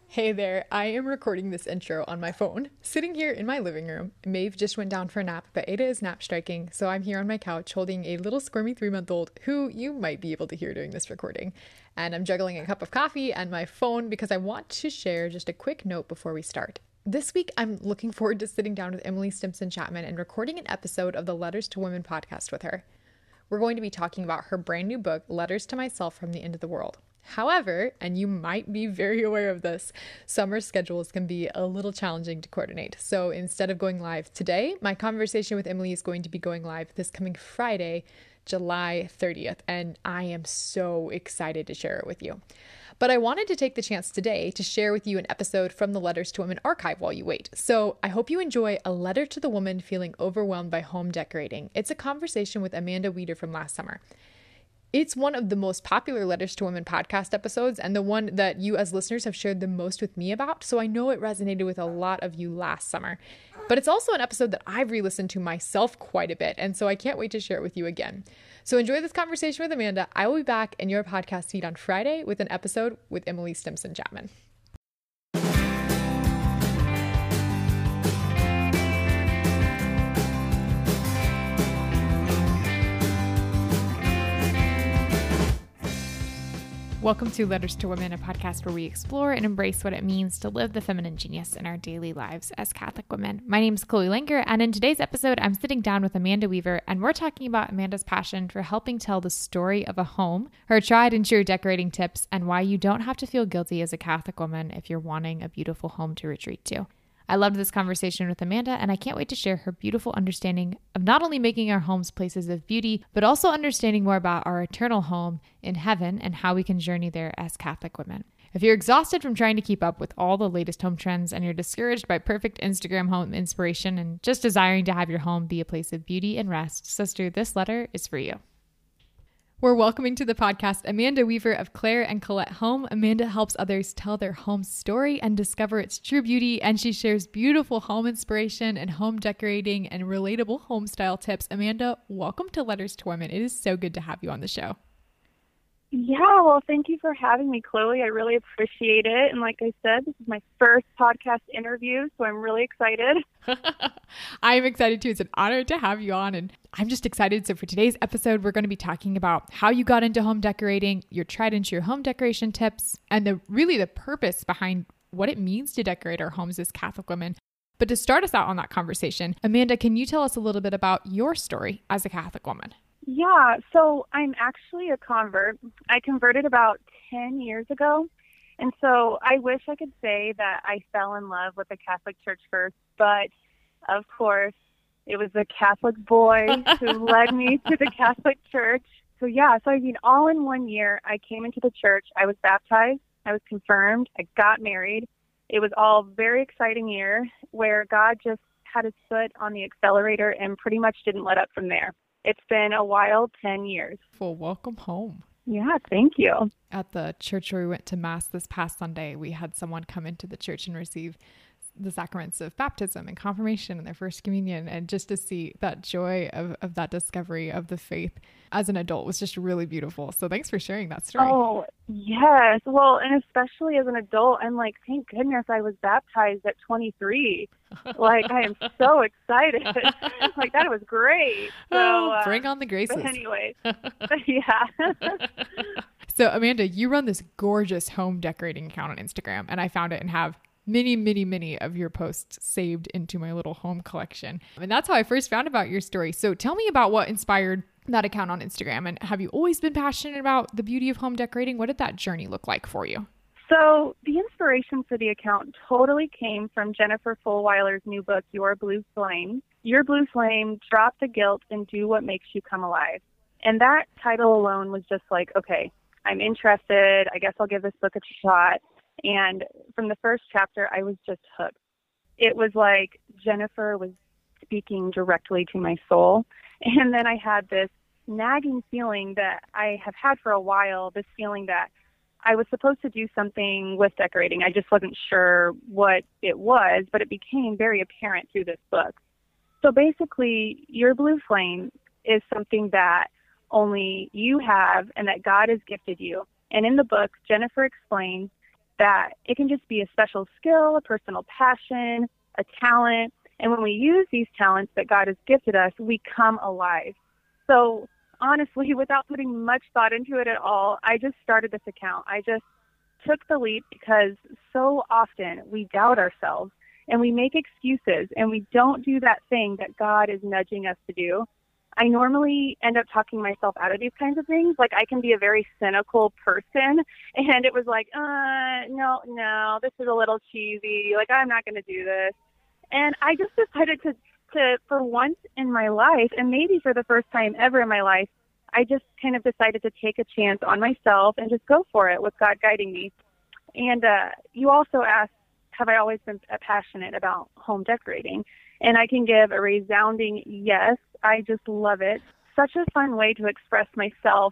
Hey there, I am recording this intro on my phone, sitting here in my living room. Maeve just went down for a nap, but Ada is nap striking, so I'm here on my couch holding a little squirmy 3-month-old who you might be able to hear during this recording. And I'm juggling a cup of coffee and my phone because I want to share just a quick note before we start. This week, I'm looking forward to sitting down with Emily Stimson Chapman and recording an episode of the Letters to Women podcast with her. We're going to be talking about her brand new book, Letters to Myself from the End of the World. However, and you might be very aware of this, summer schedules can be a little challenging to coordinate. So instead of going live today, my conversation with Emily is going to be going live this coming Friday, July 30th, and I am so excited to share it with you. But I wanted to take the chance today to share with you an episode from the Letters to Women archive while you wait. So I hope you enjoy A Letter to the Woman Feeling Overwhelmed by Home Decorating. It's a conversation with Amanda Weeder from last summer. It's one of the most popular Letters to Women podcast episodes and the one that you as listeners have shared the most with me about, so I know it resonated with a lot of you last summer. But it's also an episode that I've re-listened to myself quite a bit, and so I can't wait to share it with you again. So enjoy this conversation with Amanda. I will be back in your podcast feed on Friday with an episode with Emily Stimson Chapman. Welcome to Letters to Women, a podcast where we explore and embrace what it means to live the feminine genius in our daily lives as Catholic women. My name is Chloe Langer, and in today's episode, I'm sitting down with Amanda Weeder, and we're talking about Amanda's passion for helping tell the story of a home, her tried and true decorating tips, and why you don't have to feel guilty as a Catholic woman if you're wanting a beautiful home to retreat to. I loved this conversation with Amanda, and I can't wait to share her beautiful understanding of not only making our homes places of beauty, but also understanding more about our eternal home in heaven and how we can journey there as Catholic women. If you're exhausted from trying to keep up with all the latest home trends and you're discouraged by perfect Instagram home inspiration and just desiring to have your home be a place of beauty and rest, sister, this letter is for you. We're welcoming to the podcast Amanda Weeder of Claire and Colette Home. Amanda helps others tell their home story and discover its true beauty, and she shares beautiful home inspiration and home decorating and relatable home style tips. Amanda, welcome to Letters to Women. It is so good to have you on the show. Yeah, well, thank you for having me, Chloe. I really appreciate it. And like I said, this is my first podcast interview, so I'm really excited. I'm excited too. It's an honor to have you on, and I'm just excited. So for today's episode, we're going to be talking about how you got into home decorating, your tried and true home decoration tips, and the purpose behind what it means to decorate our homes as Catholic women. But to start us out on that conversation, Amanda, can you tell us a little bit about your story as a Catholic woman? Yeah, so I'm actually a convert. I converted about 10 years ago. And so I wish I could say that I fell in love with the Catholic Church first, but of course, it was a Catholic boy who led me to the Catholic Church. So all in 1 year, I came into the church. I was baptized. I was confirmed. I got married. It was all very exciting year where God just had his foot on the accelerator and pretty much didn't let up from there. It's been a wild 10 years. Well, welcome home. Yeah, thank you. At the church where we went to Mass this past Sunday, we had someone come into the church and receive the sacraments of baptism and confirmation and their first communion. And just to see that joy of that discovery of the faith as an adult was just really beautiful. So thanks for sharing that story. Oh, yes. Well, and especially as an adult, I'm like, thank goodness I was baptized at 23. Like, I am so excited. Like, that was great. So bring on the graces. But anyway, yeah. So Amanda, you run this gorgeous home decorating account on Instagram, and I found it and have many of your posts saved into my little home collection. And that's how I first found about your story. So tell me about what inspired that account on Instagram. And have you always been passionate about the beauty of home decorating? What did that journey look like for you? So the inspiration for the account totally came from Jennifer Fulwiler's new book, Your Blue Flame. Your Blue Flame, Drop the Guilt and Do What Makes You Come Alive. And that title alone was just like, okay, I'm interested. I guess I'll give this book a shot. And from the first chapter, I was just hooked. It was like Jennifer was speaking directly to my soul. And then I had this nagging feeling that I have had for a while, this feeling that I was supposed to do something with decorating. I just wasn't sure what it was, but it became very apparent through this book. So basically, Your Blue Flame is something that only you have and that God has gifted you. And in the book, Jennifer explains that it can just be a special skill, a personal passion, a talent. And when we use these talents that God has gifted us, we come alive. So honestly, without putting much thought into it at all, I just started this account. I just took the leap because so often we doubt ourselves and we make excuses and we don't do that thing that God is nudging us to do. I normally end up talking myself out of these kinds of things. Like, I can be a very cynical person, and it was like, no, this is a little cheesy. Like, I'm not going to do this. And I just decided to, for once in my life, and maybe for the first time ever in my life, I just kind of decided to take a chance on myself and just go for it with God guiding me. And you also asked, have I always been passionate about home decorating? And I can give a resounding yes. I just love it. Such a fun way to express myself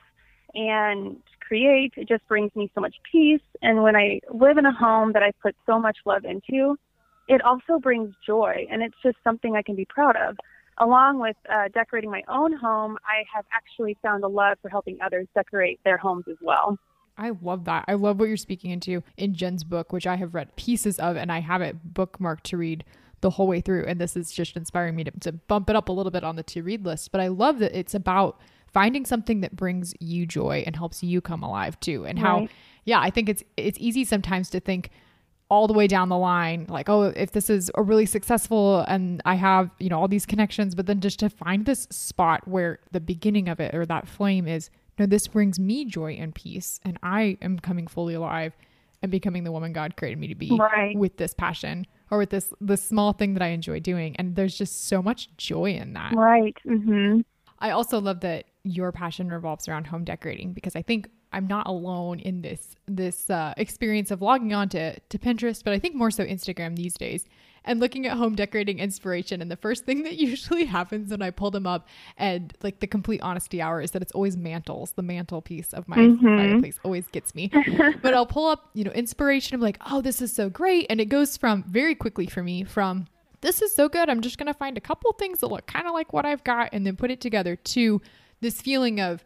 and create. It just brings me so much peace. And when I live in a home that I put so much love into, it also brings joy. And it's just something I can be proud of. Along with decorating my own home, I have actually found a love for helping others decorate their homes as well. I love that. I love what you're speaking into in Jen's book, which I have read pieces of, and I have it bookmarked to read the whole way through. And this is just inspiring me to bump it up a little bit on the to read list. But I love that it's about finding something that brings you joy and helps you come alive too. And how, I think it's easy sometimes to think all the way down the line, like, oh, if this is a really successful and I have, all these connections, but then just to find this spot where the beginning of it or that flame is, no, this brings me joy and peace, and I am coming fully alive and becoming the woman God created me to be with this passion or with this small thing that I enjoy doing. And there's just so much joy in that. Right. Mm-hmm. I also love that your passion revolves around home decorating, because I think I'm not alone in this experience of logging on to Pinterest, but I think more so Instagram these days, and looking at home decorating inspiration. And the first thing that usually happens when I pull them up, and like the complete honesty hour, is that it's always mantles. The mantle piece of my fireplace always gets me. But I'll pull up, inspiration of like, oh, this is so great. And it goes from very quickly for me from, this is so good, I'm just going to find a couple things that look kind of like what I've got and then put it together, to this feeling of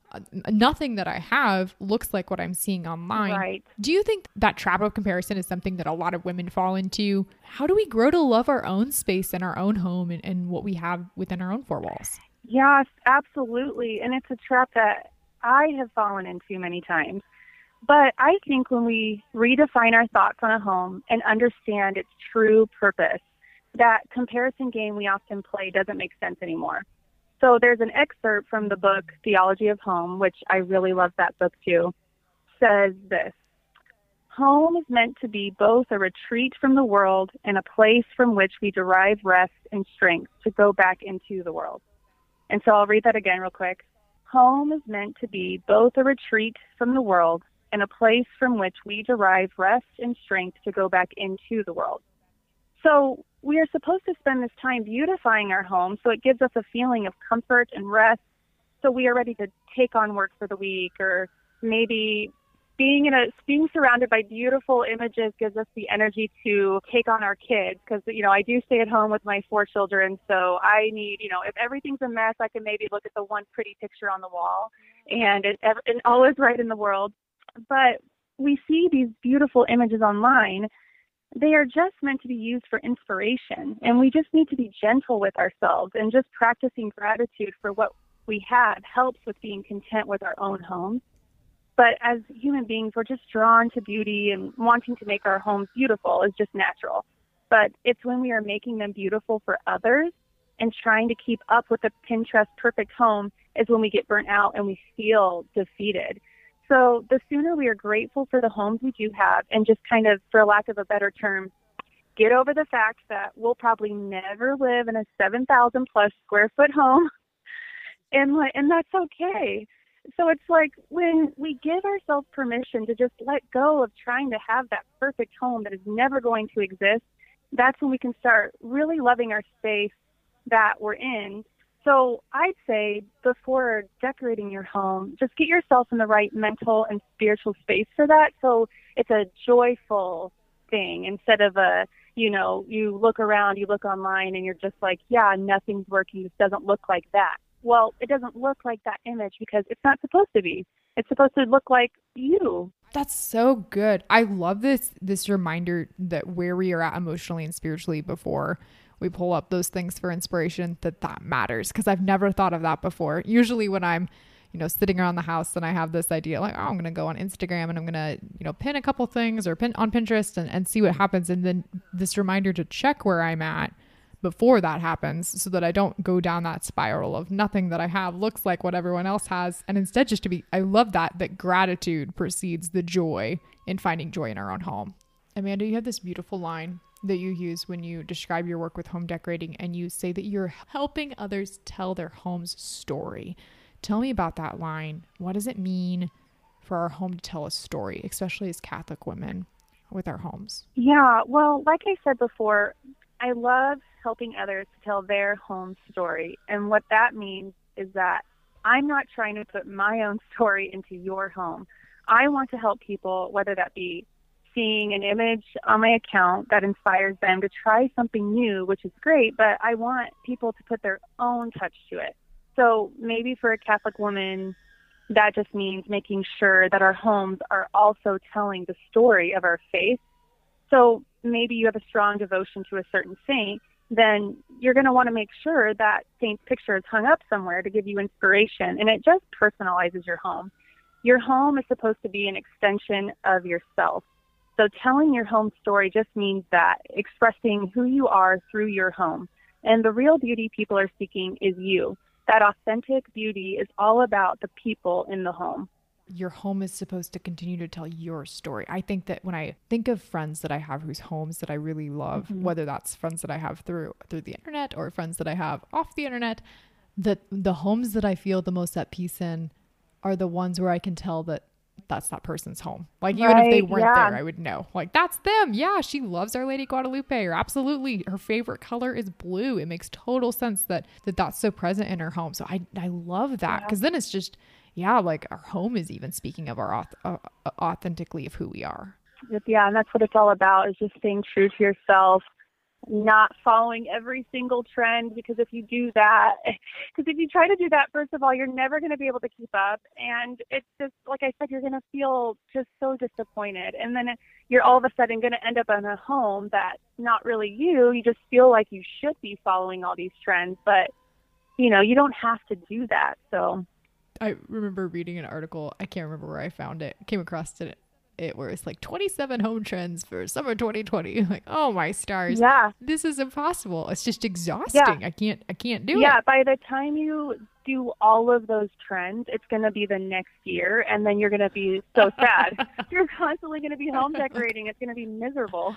nothing that I have looks like what I'm seeing online. Right. Do you think that trap of comparison is something that a lot of women fall into? How do we grow to love our own space and our own home and what we have within our own four walls? Yes, absolutely. And it's a trap that I have fallen into many times. But I think when we redefine our thoughts on a home and understand its true purpose, that comparison game we often play doesn't make sense anymore. So there's an excerpt from the book Theology of Home, which I really love that book too, says this: home is meant to be both a retreat from the world and a place from which we derive rest and strength to go back into the world. And so I'll read that again real quick. Home is meant to be both a retreat from the world and a place from which we derive rest and strength to go back into the world. So we are supposed to spend this time beautifying our home so it gives us a feeling of comfort and rest, so we are ready to take on work for the week, or maybe being surrounded by beautiful images gives us the energy to take on our kids, because I do stay at home with my 4 children, so I need, if everything's a mess, I can maybe look at the one pretty picture on the wall and all is right in the world. But we see these beautiful images online. They are just meant to be used for inspiration, and we just need to be gentle with ourselves, and just practicing gratitude for what we have helps with being content with our own homes. But as human beings, we're just drawn to beauty, and wanting to make our homes beautiful is just natural. But it's when we are making them beautiful for others and trying to keep up with the Pinterest perfect home is when we get burnt out and we feel defeated. So the sooner we are grateful for the homes we do have, and just kind of, for lack of a better term, get over the fact that we'll probably never live in a 7,000 plus square foot home, and that's okay. So it's like when we give ourselves permission to just let go of trying to have that perfect home that is never going to exist, that's when we can start really loving our space that we're in. So I'd say before decorating your home, just get yourself in the right mental and spiritual space for that. So it's a joyful thing, instead of you look around, you look online, and you're just like, yeah, nothing's working. This doesn't look like that. Well, it doesn't look like that image because it's not supposed to be. It's supposed to look like you. That's so good. I love this reminder that where we are at emotionally and spiritually before we pull up those things for inspiration, that matters, because I've never thought of that before. Usually when I'm, sitting around the house and I have this idea like, oh, I'm going to go on Instagram and I'm going to, pin a couple things or pin on Pinterest and see what happens. And then this reminder to check where I'm at before that happens, so that I don't go down that spiral of nothing that I have looks like what everyone else has. And instead just to be, I love that gratitude precedes the joy in finding joy in our own home. Amanda, you have this beautiful line that you use when you describe your work with home decorating, and you say that you're helping others tell their home's story. Tell me about that line. What does it mean for our home to tell a story, especially as Catholic women with our homes? Yeah, well, like I said before, I love helping others to tell their home story. And what that means is that I'm not trying to put my own story into your home. I want to help people, whether that be seeing an image on my account that inspires them to try something new, which is great, but I want people to put their own touch to it. So maybe for a Catholic woman, that just means making sure that our homes are also telling the story of our faith. So maybe you have a strong devotion to a certain saint, then you're going to want to make sure that saint's picture is hung up somewhere to give you inspiration. And it just personalizes your home. Your home is supposed to be an extension of yourself. So telling your home story just means that expressing who you are through your home. And the real beauty people are seeking is you. That authentic beauty is all about the people in the home. Your home is supposed to continue to tell your story. I think that when I think of friends that I have whose homes that I really love, whether that's friends that I have through the internet or friends that I have off the internet, that the homes that I feel the most at peace in are the ones where I can tell that that's that person's home. Like, even if they weren't there, I would know. Like, that's them. Yeah, she loves Our Lady Guadalupe, or absolutely her favorite color is blue. It makes total sense that's so present in her home. So I love that, because then it's just, like our home is even speaking of our authentically of who we are. Yeah, and that's what it's all about, is just staying true to yourself, not following every single trend, because if you do that, because if you try to do that, first of all, you're never going to be able to keep up. And it's just, like I said, you're going to feel just so disappointed. And then you're all of a sudden going to end up in a home that's not really you. You just feel like you should be following all these trends, but you don't have to do that. So I remember reading an article, I can't remember where I found it, came across it where it's like 27 home trends for summer 2020. Like, oh my stars. Yeah. This is impossible. It's just exhausting. Yeah. I can't do it. Yeah, by the time you do all of those trends, it's going to be the next year, and then you're going to be so sad. You're constantly going to be home decorating. It's going to be miserable.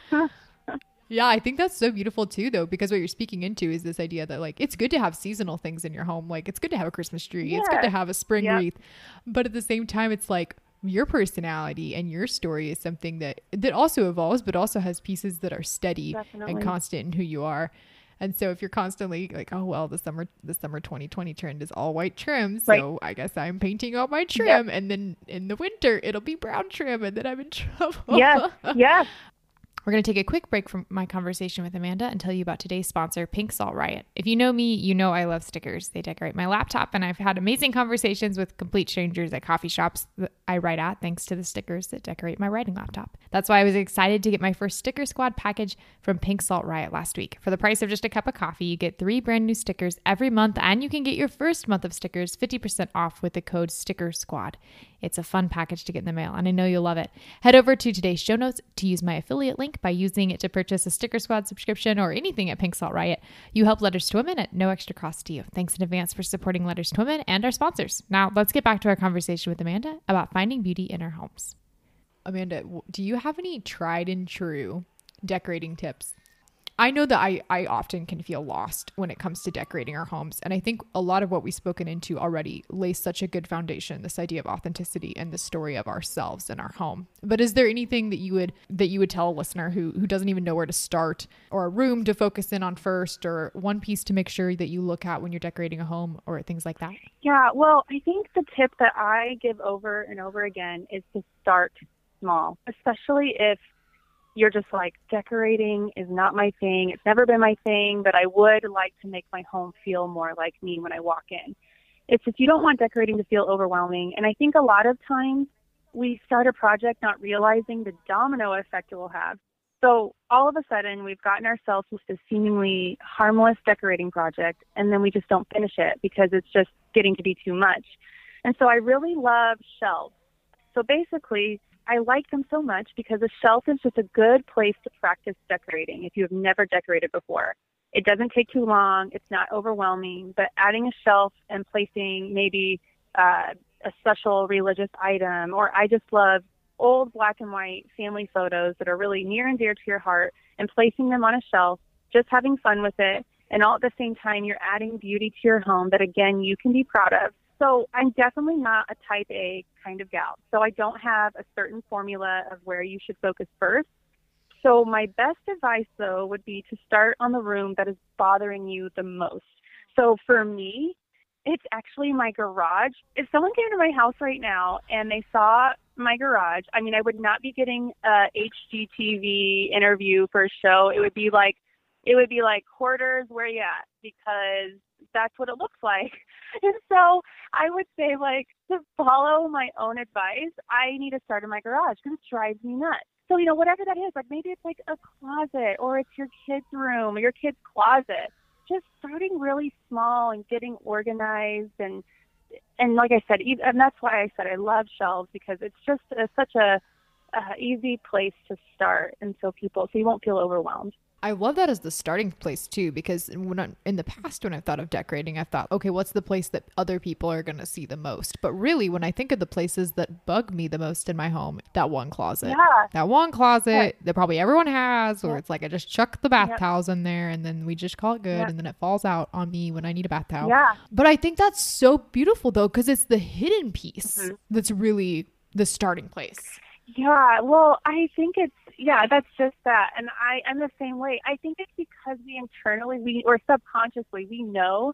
Yeah, I think that's so beautiful too, though, because what you're speaking into is this idea that, like, it's good to have seasonal things in your home. Like, it's good to have a Christmas tree. Yeah. It's good to have a spring wreath. But at the same time, it's like your personality and your story is something that also evolves, but also has pieces that are steady and constant in who you are. And so if you're constantly like, oh, well, the summer 2020 trend is all white trim, so I guess I'm painting all my trim. And then in the winter, it'll be brown trim, and then I'm in trouble. Yes. We're going to take a quick break from my conversation with Amanda and tell you about today's sponsor, Pink Salt Riot. If you know me, you know I love stickers. They decorate my laptop, and I've had amazing conversations with complete strangers at coffee shops that I write at thanks to the stickers that decorate my writing laptop. That's why I was excited to get my first Sticker Squad package from Pink Salt Riot last week. For the price of just a cup of coffee, you get 3 brand new stickers every month, and you can get your first month of stickers 50% off with the code Sticker Squad. It's a fun package to get in the mail, and I know you'll love it. Head over to today's show notes to use my affiliate link by using it to purchase a Sticker Squad subscription or anything at Pink Salt Riot. You help Letters to Women at no extra cost to you. Thanks in advance for supporting Letters to Women and our sponsors. Now, let's get back to our conversation with Amanda about finding beauty in our homes. Amanda, do you have any tried and true decorating tips? I know that I often can feel lost when it comes to decorating our homes. And I think a lot of what we've spoken into already lays such a good foundation, this idea of authenticity and the story of ourselves in our home. But is there anything that you would tell a listener who doesn't even know where to start, or a room to focus in on first, or one piece to make sure that you look at when you're decorating a home, or things like that? Yeah, well, I think the tip that I give over and over again is to start small, especially if you're just like, decorating is not my thing. It's never been my thing, but I would like to make my home feel more like me when I walk in. It's just, you don't want decorating to feel overwhelming. And I think a lot of times we start a project not realizing the domino effect it will have. So all of a sudden, we've gotten ourselves into this seemingly harmless decorating project, and then we just don't finish it because it's just getting to be too much. And so I really love shelves. So basically, I like them so much because a shelf is just a good place to practice decorating if you have never decorated before. It doesn't take too long. It's not overwhelming. But adding a shelf and placing maybe a special religious item, or I just love old black and white family photos that are really near and dear to your heart, and placing them on a shelf, just having fun with it. And all at the same time, you're adding beauty to your home that, again, you can be proud of. So I'm definitely not a type A kind of gal. So I don't have a certain formula of where you should focus first. So my best advice, though, would be to start on the room that is bothering you the most. So for me, it's actually my garage. If someone came to my house right now and they saw my garage, I mean, I would not be getting a HGTV interview for a show. It would be like, Hoarders, where you at? Because that's what it looks like. And so I would say, like, to follow my own advice, I need to start in my garage because it drives me nuts. So, whatever that is, like maybe it's like a closet, or it's your kid's room or your kid's closet. Just starting really small and getting organized, and like I said, and that's why I said I love shelves, because it's just such a easy place to start, and so you won't feel overwhelmed. I love that as the starting place too, because in the past, when I've thought of decorating, I've thought, okay, what's the place that other people are going to see the most? But really, when I think of the places that bug me the most in my home, that one closet, that probably everyone has, or it's like I just chuck the bath towels in there and then we just call it good. And then it falls out on me when I need a bath towel. Yeah. But I think that's so beautiful though, because it's the hidden piece that's really the starting place. Yeah, well, I think that's just that. And I'm the same way. I think it's because we internally, or subconsciously, we know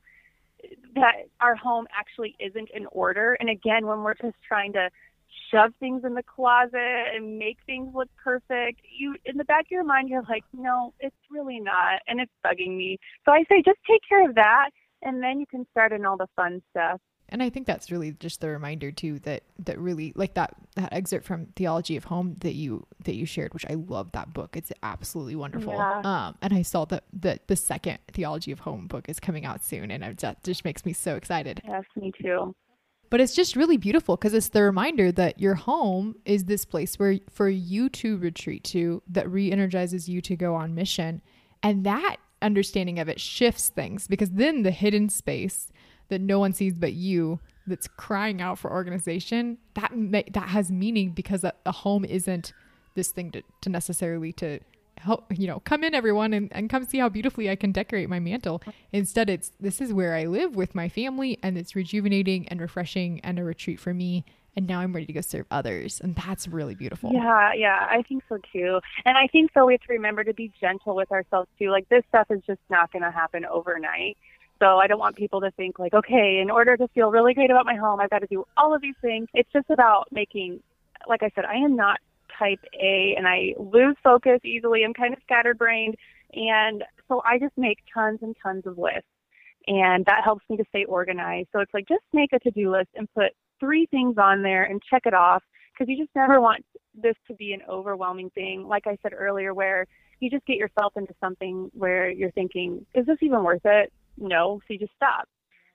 that our home actually isn't in order. And again, when we're just trying to shove things in the closet and make things look perfect, in the back of your mind, you're like, no, it's really not. And it's bugging me. So I say, just take care of that. And then you can start in all the fun stuff. And I think that's really just the reminder too, that really, like that excerpt from Theology of Home that you shared, which I love that book. It's absolutely wonderful. Yeah. And I saw that the second Theology of Home book is coming out soon, and that just makes me so excited. Yes, me too. But it's just really beautiful because it's the reminder that your home is this place where for you to retreat to, that re-energizes you to go on mission. And that understanding of it shifts things, because then the hidden space that no one sees but you, that's crying out for organization, that has meaning, because a home isn't this thing to necessarily to help, come in everyone and come see how beautifully I can decorate my mantle. Instead, this is where I live with my family, and it's rejuvenating and refreshing and a retreat for me. And now I'm ready to go serve others. And that's really beautiful. Yeah, I think so too. And I think so we have to remember to be gentle with ourselves too. Like, this stuff is just not going to happen overnight. So I don't want people to think like, okay, in order to feel really great about my home, I've got to do all of these things. It's just about making, like I said, I am not type A, and I lose focus easily. I'm kind of scatterbrained. And so I just make tons and tons of lists. And that helps me to stay organized. So it's like, just make a to-do list and put 3 things on there and check it off, because you just never want this to be an overwhelming thing. Like I said earlier, where you just get yourself into something where you're thinking, is this even worth it? No, so you just stop.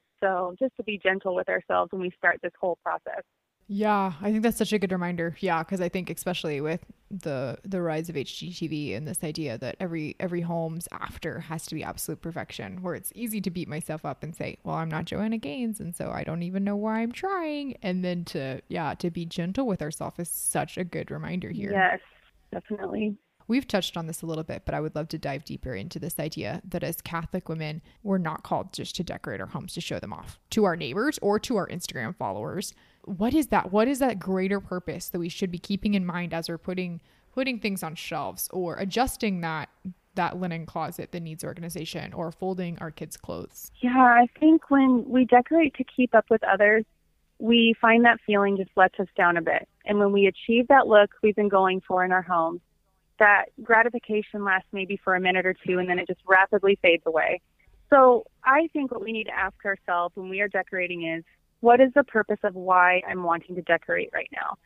So just to be gentle with ourselves when we start this whole process. Yeah, I think that's such a good reminder. Yeah, because I think especially with the rise of HGTV and this idea that every home's after has to be absolute perfection, where it's easy to beat myself up and say, well, I'm not Joanna Gaines, and so I don't even know why I'm trying. And then to be gentle with ourselves is such a good reminder here. Yes, definitely. We've touched on this a little bit, but I would love to dive deeper into this idea that as Catholic women, we're not called just to decorate our homes to show them off to our neighbors or to our Instagram followers. What is that? What is that greater purpose that we should be keeping in mind as we're putting things on shelves, or adjusting that linen closet that needs organization, or folding our kids' clothes? Yeah, I think when we decorate to keep up with others, we find that feeling just lets us down a bit. And when we achieve that look we've been going for in our homes, that gratification lasts maybe for a minute or two, and then it just rapidly fades away. So I think what we need to ask ourselves when we are decorating is, what is the purpose of why I'm wanting to decorate right now?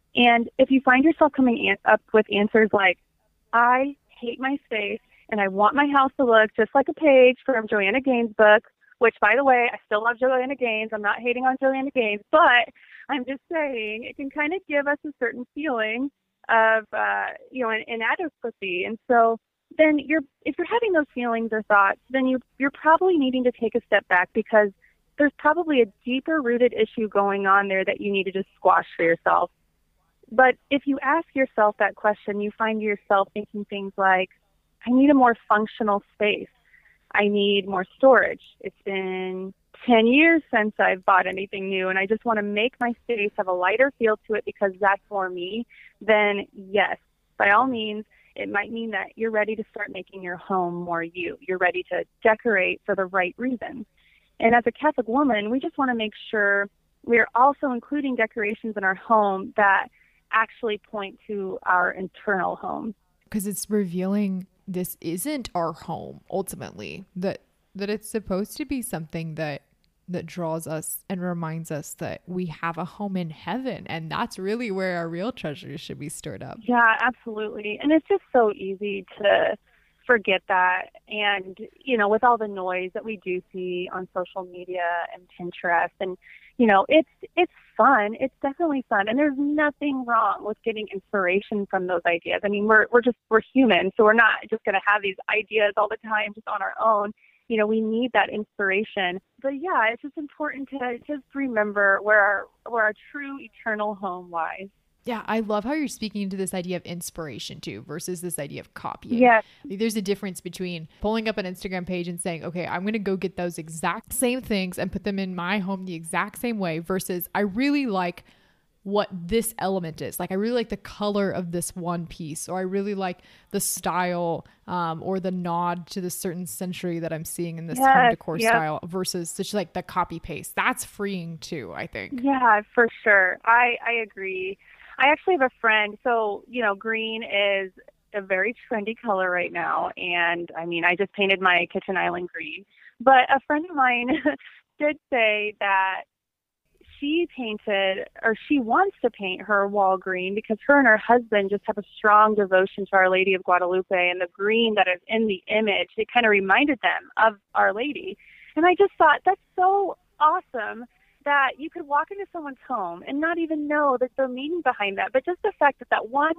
And if you find yourself coming up with answers like, I hate my space and I want my house to look just like a page from Joanna Gaines' book, which, by the way, I still love Joanna Gaines. I'm not hating on Joanna Gaines, but I'm just saying it can kind of give us a certain feeling of, an inadequacy. And so then if you're having those feelings or thoughts, then you're probably needing to take a step back, because there's probably a deeper rooted issue going on there that you need to just squash for yourself. But if you ask yourself that question, you find yourself thinking things like, I need a more functional space. I need more storage. It's been 10 years since I've bought anything new, and I just want to make my space have a lighter feel to it because that's more me. Then yes, by all means, it might mean that you're ready to start making your home more you. You're ready to decorate for the right reasons. And as a Catholic woman, we just want to make sure we're also including decorations in our home that actually point to our internal home. Because it's revealing this isn't our home ultimately, that it's supposed to be something that draws us and reminds us that we have a home in heaven, and that's really where our real treasures should be stored up. Yeah, absolutely. And it's just so easy to forget that. And, with all the noise that we do see on social media and Pinterest, and, it's fun. It's definitely fun. And there's nothing wrong with getting inspiration from those ideas. I mean, we're human, so we're not just going to have these ideas all the time just on our own. We need that inspiration. But yeah, it's just important to just remember where our true eternal home lies. Yeah, I love how you're speaking to this idea of inspiration too versus this idea of copying. Yes. There's a difference between pulling up an Instagram page and saying, okay, I'm going to go get those exact same things and put them in my home the exact same way, versus I really like what this element is. Like, I really like the color of this one piece, or I really like the style or the nod to the certain century that I'm seeing in this home decor style, versus just like the copy paste. That's freeing too, I think. Yeah, for sure. I agree. I actually have a friend. So, green is a very trendy color right now. And I mean, I just painted my kitchen island green. But a friend of mine did say that she wants to paint her wall green because her and her husband just have a strong devotion to Our Lady of Guadalupe, and the green that is in the image, it kind of reminded them of Our Lady. And I just thought that's so awesome that you could walk into someone's home and not even know that the meaning behind that, but just the fact that one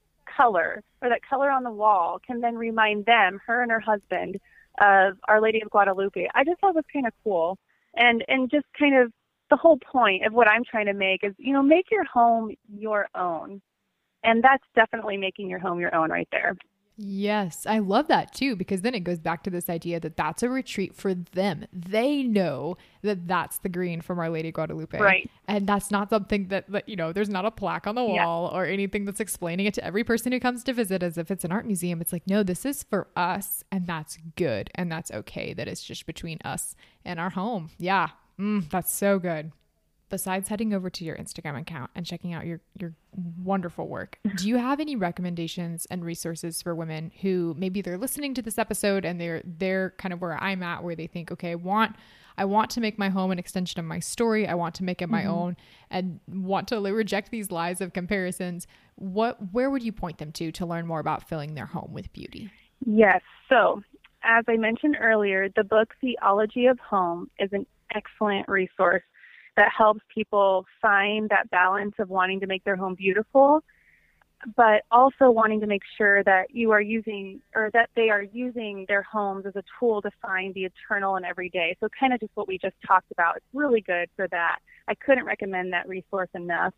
color or that color on the wall can then remind them, her and her husband, of Our Lady of Guadalupe. I just thought it was kind of cool. And just kind of the whole point of what I'm trying to make is, make your home your own. And that's definitely making your home your own right there. Yes, I love that too, because then it goes back to this idea that that's a retreat for them. They know that that's the green from Our Lady of Guadalupe. Right. And that's not something that there's not a plaque on the wall or anything that's explaining it to every person who comes to visit as if it's an art museum. It's like, no, this is for us, and that's good. And that's okay that it's just between us and our home. Yeah. That's so good. Besides heading over to your Instagram account and checking out your wonderful work, do you have any recommendations and resources for women who maybe they're listening to this episode and they're kind of where I'm at, where they think, okay, I want to make my home an extension of my story. I want to make it my own and want to reject these lies of comparisons. Where would you point them to learn more about filling their home with beauty? Yes. So as I mentioned earlier, the book Theology of Home is an excellent resource that helps people find that balance of wanting to make their home beautiful, but also wanting to make sure that you are using, or that they are using their homes as a tool to find the eternal in every day. So kind of just what we just talked about. It's really good for that. I couldn't recommend that resource enough.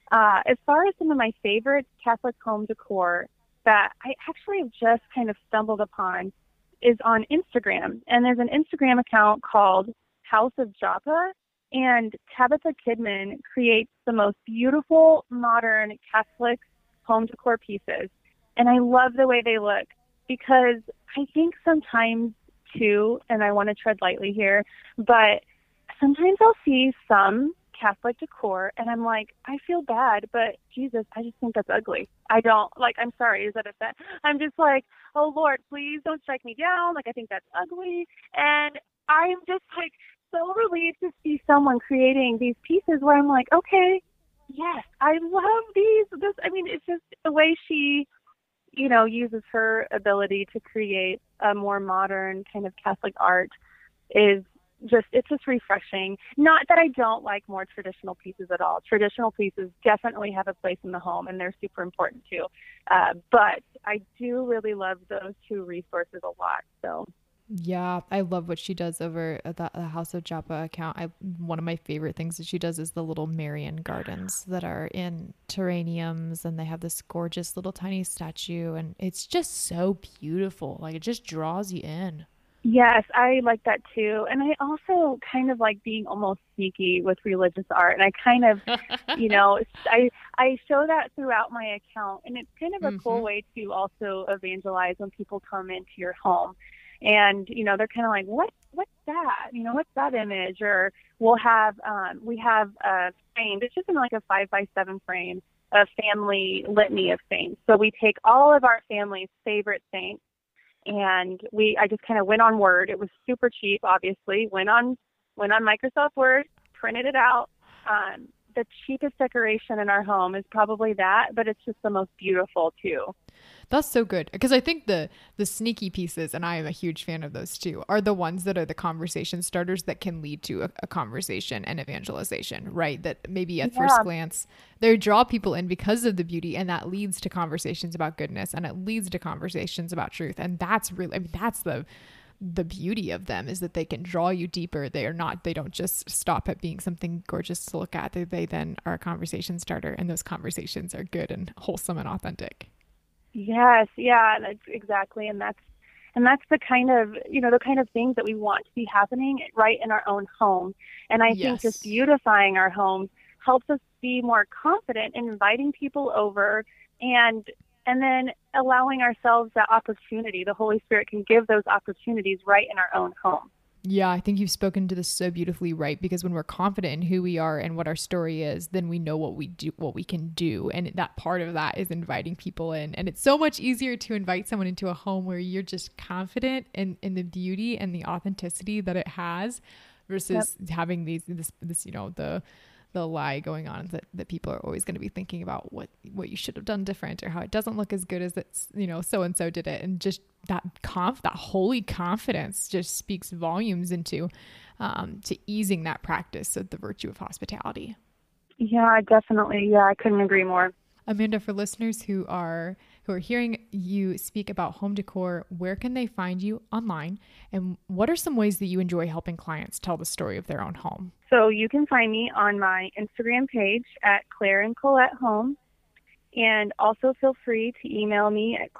As far as some of my favorite Catholic home decor that I actually have just kind of stumbled upon is on Instagram. And there's an Instagram account called House of Joppa. And Tabitha Kidman creates the most beautiful, modern Catholic home decor pieces. And I love the way they look, because I think sometimes too, and I want to tread lightly here, but sometimes I'll see some Catholic decor and I'm like, I feel bad, but Jesus, I just think that's ugly. I'm sorry, is that a set? I'm just like, oh Lord, please don't strike me down. I think that's ugly. And I'm just so relieved to see someone creating these pieces where I'm like, okay, Yes, I love these. It's just the way she, uses her ability to create a more modern kind of Catholic art is it's just refreshing. Not that I don't like more traditional pieces at all. Traditional pieces definitely have a place in the home, and they're super important too. But I do really love those two resources a lot. So Yeah, I love what she does over at the House of Joppa account. One of my favorite things that she does is the little Marian gardens that are in terrariums, and they have this gorgeous little tiny statue, and it's just so beautiful. Like it just draws you in. yes, I like that too. And I also kind of like being almost sneaky with religious art. And I kind of, I show that throughout my account. And it's kind of a cool Mm-hmm. way to also evangelize when people come into your home. And, they're kind of like, what's that? What's that image? Or we have a frame. It's just in like a 5x7 frame, a family litany of saints. So we take all of our family's favorite saints, and I just kind of went on Word. It was super cheap, obviously. Went on Microsoft Word, printed it out. The cheapest decoration in our home is probably that, but it's just the most beautiful too. That's so good because I think the sneaky pieces, and I am a huge fan of those too, are the ones that are the conversation starters that can lead to a conversation and evangelization, right? That maybe at first Yeah, glance they draw people in because of the beauty, and that leads to conversations about goodness, and it leads to conversations about truth, and that's really, I mean, that's the beauty of them is that they can draw you deeper. They don't just stop at being something gorgeous to look at. They then are a conversation starter, and those conversations are good and wholesome and authentic. yes, yeah, that's exactly, and that's the kind of things that we want to be happening right in our own home. And I think just Yes. beautifying our homes helps us be more confident in inviting people over, and then allowing ourselves that opportunity. The Holy Spirit can give those opportunities right in our own home. Yeah, I think you've spoken to this so beautifully, right? Because when we're confident in who we are and what our story is, then we know what we do, what we can do. And that part of that is inviting people in. And it's so much easier to invite someone into a home where you're just confident in the beauty and the authenticity that it has Yep. versus having this, the lie going on that people are always going to be thinking about what you should have done different or how it doesn't look as good as it's, so and so did it. And just that holy confidence just speaks volumes into to easing that practice of the virtue of hospitality. Yeah, definitely. Yeah, I couldn't agree more. Amanda, for listeners who are hearing you speak about home decor, where can they find you online, and what are some ways that you enjoy helping clients tell the story of their own home? So you can find me on my Instagram page at Claire and Colette Home. And also feel free to email me at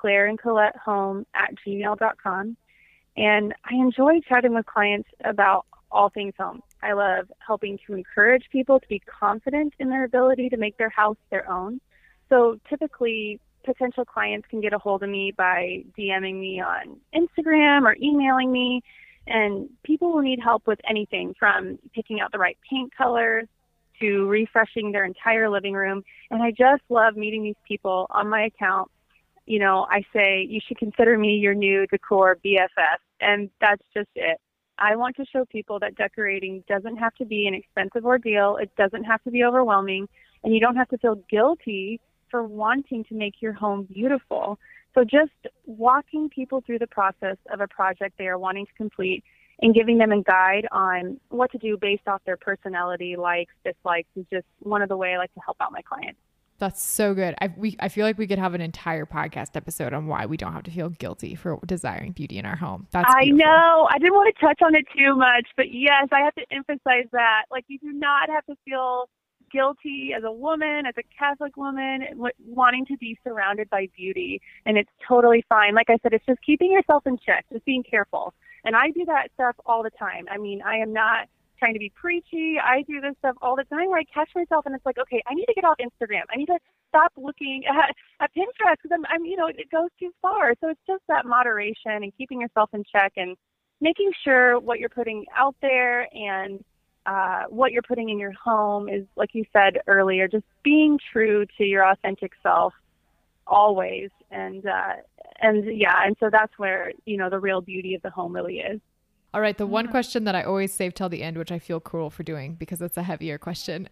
claireandcolettehome@gmail.com. And I enjoy chatting with clients about all things home. I love helping to encourage people to be confident in their ability to make their house their own. So typically, potential clients can get a hold of me by DMing me on Instagram or emailing me. And people will need help with anything from picking out the right paint colors to refreshing their entire living room. And I just love meeting these people on my account. I say you should consider me your new decor BFF, and that's just it. I want to show people that decorating doesn't have to be an expensive ordeal. It doesn't have to be overwhelming, and you don't have to feel guilty for wanting to make your home beautiful. So just walking people through the process of a project they are wanting to complete and giving them a guide on what to do based off their personality, likes, dislikes, is just one of the way I like to help out my clients. That's so good. I feel like we could have an entire podcast episode on why we don't have to feel guilty for desiring beauty in our home. That's I beautiful. know. I didn't want to touch on it too much, but yes, I have to emphasize that. Like, you do not have to feel guilty as a woman, as a Catholic woman, wanting to be surrounded by beauty. And it's totally fine. Like I said, it's just keeping yourself in check, just being careful. And I do that stuff all the time. I mean, I am not trying to be preachy. I do this stuff all the time where I catch myself and it's like, okay, I need to get off Instagram. I need to stop looking at Pinterest because it goes too far. So it's just that moderation and keeping yourself in check and making sure what you're putting out there and what you're putting in your home is, like you said earlier, just being true to your authentic self always. And so that's where, the real beauty of the home really is. All right. The one question that I always save till the end, which I feel cruel for doing because it's a heavier question.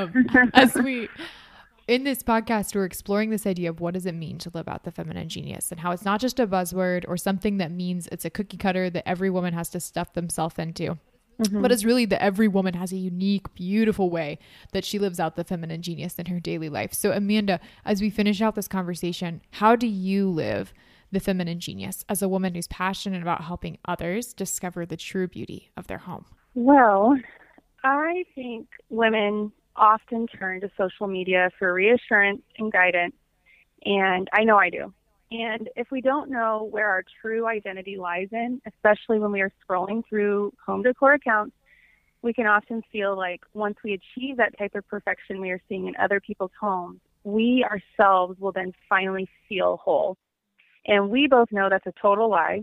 In this podcast, we're exploring this idea of what does it mean to live out the feminine genius and how it's not just a buzzword or something that means it's a cookie cutter that every woman has to stuff themselves into. But it's really that every woman has a unique, beautiful way that she lives out the feminine genius in her daily life. So Amanda, as we finish out this conversation, how do you live the feminine genius as a woman who's passionate about helping others discover the true beauty of their home? Well, I think women often turn to social media for reassurance and guidance, and I know I do. And if we don't know where our true identity lies in, especially when we are scrolling through home decor accounts, we can often feel like once we achieve that type of perfection we are seeing in other people's homes, we ourselves will then finally feel whole. And we both know that's a total lie.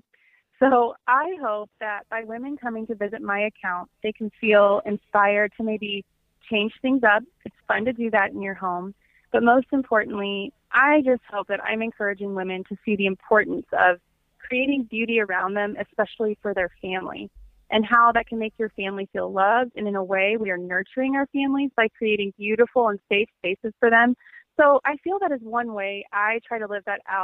So I hope that by women coming to visit my account, they can feel inspired to maybe change things up. It's fun to do that in your home. But most importantly, I just hope that I'm encouraging women to see the importance of creating beauty around them, especially for their family, and how that can make your family feel loved. And in a way, we are nurturing our families by creating beautiful and safe spaces for them. So I feel that is one way I try to live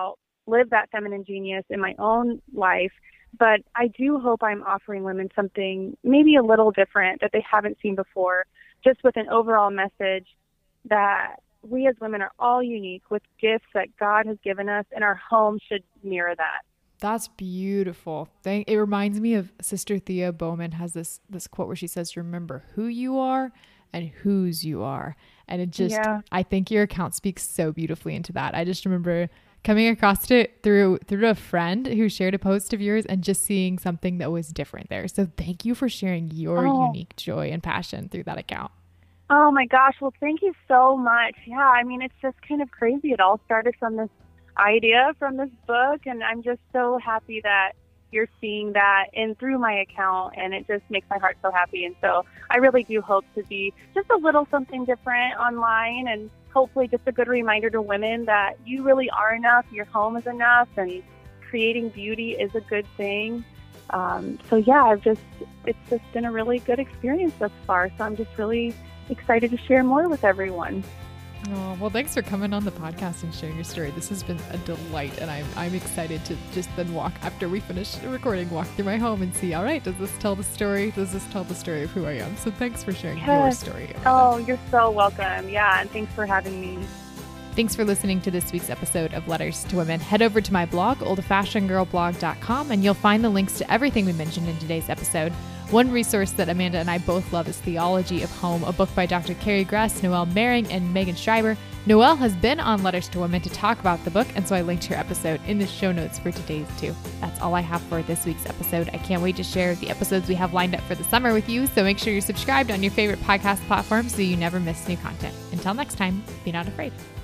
that feminine genius in my own life. But I do hope I'm offering women something maybe a little different that they haven't seen before, just with an overall message that we as women are all unique with gifts that God has given us, and our home should mirror that. That's beautiful. It reminds me of Sister Thea Bowman has this quote where she says, remember who you are and whose you are. And it just, I think your account speaks so beautifully into that. I just remember coming across it through a friend who shared a post of yours and just seeing something that was different there. So thank you for sharing your unique joy and passion through that account. Oh my gosh. Well, thank you so much. Yeah. I mean, it's just kind of crazy. It all started from this idea from this book. And I'm just so happy that you're seeing that in through my account. And it just makes my heart so happy. And so I really do hope to be just a little something different online, and hopefully just a good reminder to women that you really are enough. Your home is enough, and creating beauty is a good thing. So yeah, it's just been a really good experience thus far. So I'm just really excited to share more with everyone. Oh, well, thanks for coming on the podcast and sharing your story. This has been a delight, and I'm excited to just then after we finish the recording, walk through my home and see, all right, does this tell the story? Does this tell the story of who I am? So thanks for sharing your story. Oh, you're so welcome. Yeah, and thanks for having me. Thanks for listening to this week's episode of Letters to Women. Head over to my blog, oldfashionedgirlblog.com, and you'll find the links to everything we mentioned in today's episode. One resource that Amanda and I both love is Theology of Home, a book by Dr. Carrie Gress, Noelle Mering, and Megan Schreiber. Noelle has been on Letters to Women to talk about the book, and so I linked her episode in the show notes for today's too. That's all I have for this week's episode. I can't wait to share the episodes we have lined up for the summer with you, so make sure you're subscribed on your favorite podcast platform so you never miss new content. Until next time, be not afraid.